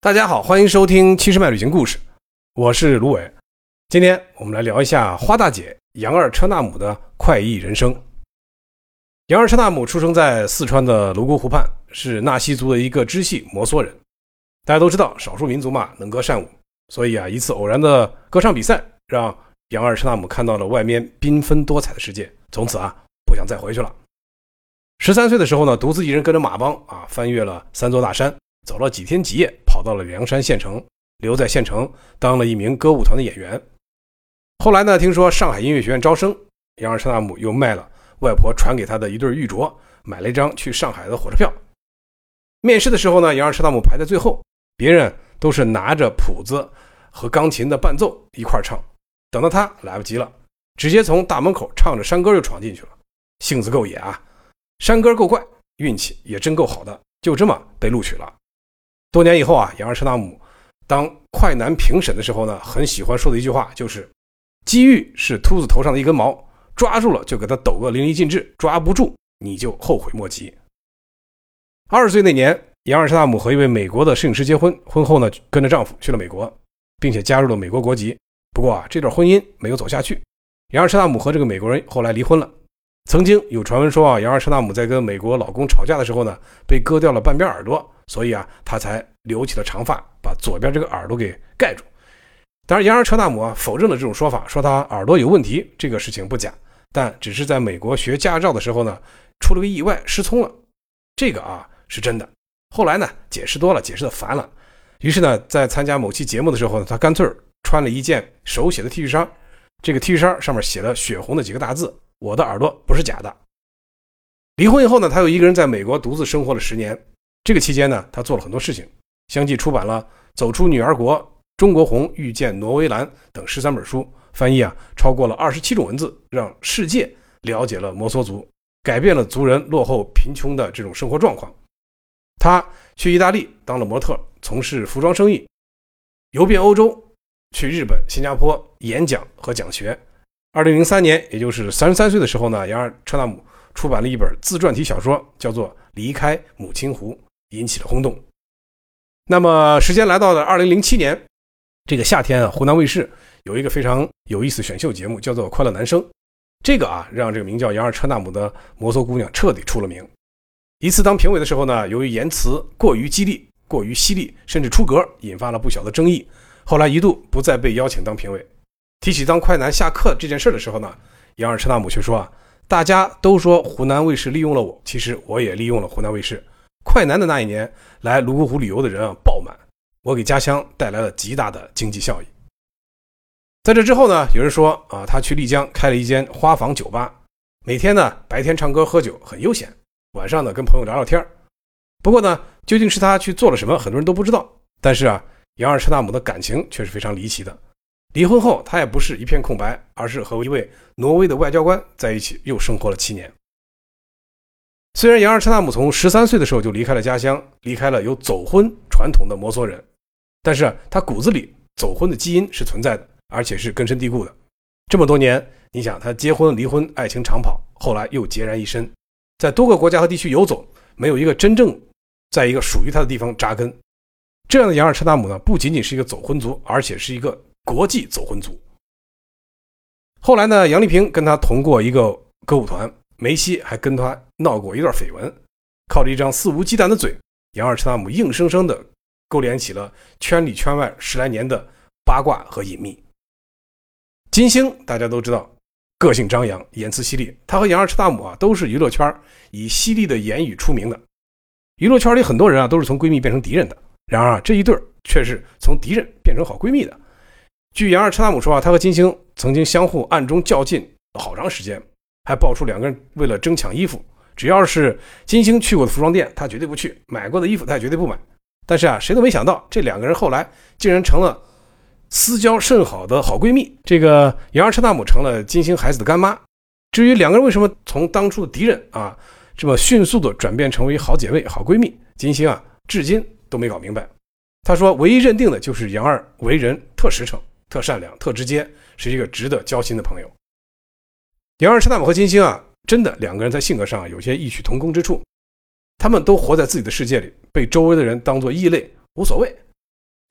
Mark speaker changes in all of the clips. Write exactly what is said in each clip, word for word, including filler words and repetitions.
Speaker 1: 大家好，欢迎收听七十迈旅行故事，我是卢伟。今天我们来聊一下花大姐杨二车纳姆的快意人生。杨二车纳姆出生在四川的泸沽湖畔，是纳西族的一个支系摩梭人。大家都知道少数民族嘛，能歌善舞，所以啊，一次偶然的歌唱比赛让杨二车纳姆看到了外面缤纷多彩的世界，从此啊不想再回去了。十三岁的时候呢，独自一人跟着马帮啊翻越了三座大山，走了几天几夜，跑到了凉山县城，留在县城当了一名歌舞团的演员。后来呢，听说上海音乐学院招生，杨二车纳姆又卖了外婆传给他的一对玉镯，买了一张去上海的火车票。面试的时候呢，杨二车纳姆排在最后，别人都是拿着谱子和钢琴的伴奏一块唱，等到他来不及了，直接从大门口唱着山歌就闯进去了。性子够野啊，山歌够怪，运气也真够好的，就这么被录取了。多年以后啊，杨二车纳姆当快男评审的时候呢，很喜欢说的一句话就是机遇是秃子头上的一根毛，抓住了就给他抖个淋漓尽致，抓不住你就后悔莫及。二十岁那年，杨二车纳姆和一位美国的摄影师结婚，婚后呢跟着丈夫去了美国，并且加入了美国国籍。不过啊，这段婚姻没有走下去，杨二车纳姆和这个美国人后来离婚了。曾经有传闻说啊，杨二车纳姆在跟美国老公吵架的时候呢，被割掉了半边耳朵，所以啊，他才留起了长发，把左边这个耳朵给盖住。当然，杨二车纳姆啊否认了这种说法，说他耳朵有问题，这个事情不假，但只是在美国学驾照的时候呢，出了个意外失聪了，这个啊是真的。后来呢，解释多了，解释的烦了，于是呢，在参加某期节目的时候呢，他干脆穿了一件手写的 T 恤衫，这个 T 恤衫上面写了血红的几个大字：我的耳朵不是假的。离婚以后呢，他又一个人在美国独自生活了十年。这个期间呢，他做了很多事情，相继出版了《走出女儿国》《中国红》《遇见挪威蓝》等十三本书，翻译啊超过了二十七种文字，让世界了解了摩梭族，改变了族人落后贫穷的这种生活状况。他去意大利当了模特，从事服装生意，游遍欧洲，去日本、新加坡演讲和讲学。二零零三年，也就是三十三岁的时候呢，杨二车纳姆出版了一本自传体小说，叫做《离开母亲湖》，引起了轰动。那么时间来到了二零零七年，这个夏天啊，湖南卫视有一个非常有意思的选秀节目，叫做《快乐男声》。这个啊，让这个名叫杨二车纳姆的摩梭姑娘彻底出了名。一次当评委的时候呢，由于言辞过于激励、过于犀利，甚至出格，引发了不小的争议。后来一度不再被邀请当评委。提起当快男下课这件事的时候呢，杨二车纳姆却说啊，大家都说湖南卫视利用了我，其实我也利用了湖南卫视。快男的那一年，来泸沽湖旅游的人啊爆满，我给家乡带来了极大的经济效益。在这之后呢，有人说啊，他去丽江开了一间花房酒吧，每天呢白天唱歌喝酒很悠闲，晚上呢跟朋友聊聊天。不过呢，究竟是他去做了什么，很多人都不知道。但是啊，杨二车纳姆的感情却是非常离奇的。离婚后，他也不是一片空白，而是和一位挪威的外交官在一起，又生活了七年。虽然杨二车纳姆从十三岁的时候就离开了家乡，离开了有走婚传统的摩梭人，但是他骨子里走婚的基因是存在的，而且是根深蒂固的。这么多年，你想他结婚、离婚、爱情长跑，后来又孑然一身，在多个国家和地区游走，没有一个真正在一个属于他的地方扎根。这样的杨二车纳姆呢，不仅仅是一个走婚族，而且是一个国际走婚族。后来呢，杨丽萍跟他同过一个歌舞团，梅西还跟他闹过一段绯闻。靠着一张肆无忌惮的嘴，杨二车纳姆硬生生的勾连起了圈里圈外十来年的八卦和隐秘。金星大家都知道，个性张扬，言辞犀利，他和杨二车纳姆啊都是娱乐圈以犀利的言语出名的。娱乐圈里很多人啊都是从闺蜜变成敌人的，然而啊这一对却是从敌人变成好闺蜜的。据杨二车纳姆说啊，他和金星曾经相互暗中较劲好长时间，还爆出两个人为了争抢衣服，只要是金星去过的服装店他绝对不去，买过的衣服他也绝对不买。但是啊，谁都没想到这两个人后来竟然成了私交甚好的好闺蜜。这个杨二车纳姆成了金星孩子的干妈。至于两个人为什么从当初的敌人啊这么迅速的转变成为好姐妹好闺蜜，金星啊至今都没搞明白。他说唯一认定的就是杨二为人特实诚、特善良、特直接，是一个值得交心的朋友。杨二车纳姆和金星啊，真的两个人在性格上有些异曲同工之处。他们都活在自己的世界里，被周围的人当作异类无所谓，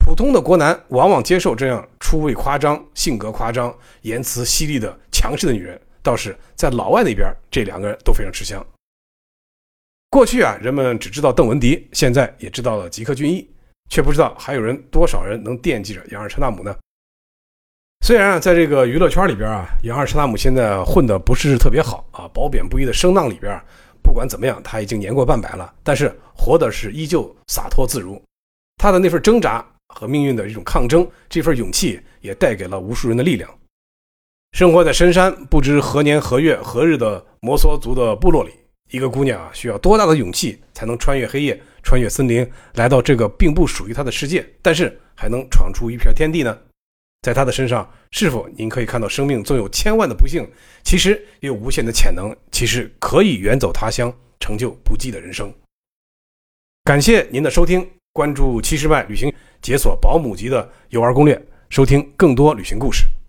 Speaker 1: 普通的国男往往接受这样出位夸张、性格夸张、言辞犀利的强势的女人，倒是在老外那边，这两个人都非常吃香。过去啊，人们只知道邓文迪，现在也知道了吉克隽逸，却不知道还有人多少人能惦记着杨尔车纳姆呢？虽然啊，在这个娱乐圈里边啊，杨尔车纳姆现在混得不是特别好啊，褒贬不一的声浪里边，不管怎么样，他已经年过半百了，但是活的是依旧洒脱自如。他的那份挣扎和命运的一种抗争，这份勇气也带给了无数人的力量。生活在深山不知何年何月何日的摩梭族的部落里，一个姑娘啊，需要多大的勇气才能穿越黑夜，穿越森林，来到这个并不属于她的世界，但是还能闯出一片天地呢？在她的身上，是否您可以看到生命纵有千万的不幸，其实也有无限的潜能，其实可以远走他乡，成就不羁的人生。感谢您的收听，关注七十迈旅行，解锁保姆级的游玩攻略，收听更多旅行故事。